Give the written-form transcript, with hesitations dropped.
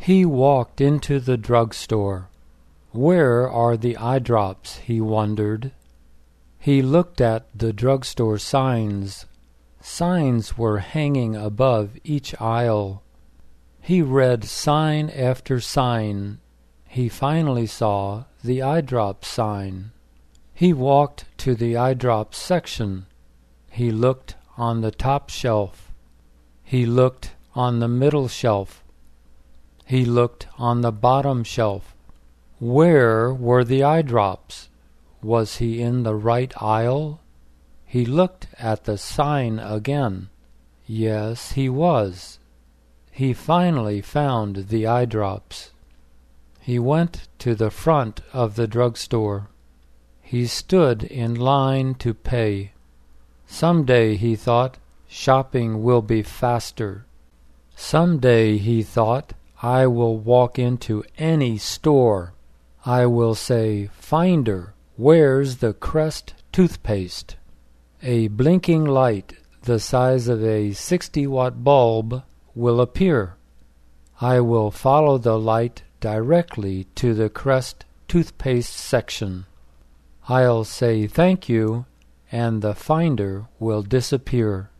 He walked into the drugstore. Where are the eye drops, he wondered. He looked at the drugstore signs. Signs were hanging above each aisle. He read sign after sign. He finally saw the eye drop sign. He walked to the eye drop section. He looked on the top shelf. He looked on the middle shelf. He looked on the bottom shelf. Where were the eye drops? Was he in the right aisle? He looked at the sign again. Yes, he was. He finally found the eye drops. He went to the front of the drugstore. He stood in line to pay. Someday, he thought, shopping will be faster. Someday, he thought, I will walk into any store. I will say, "Finder, where's the Crest toothpaste?" A blinking light the size of a 60-watt bulb will appear. I will follow the light directly to the Crest toothpaste section. I'll say thank you, and the finder will disappear.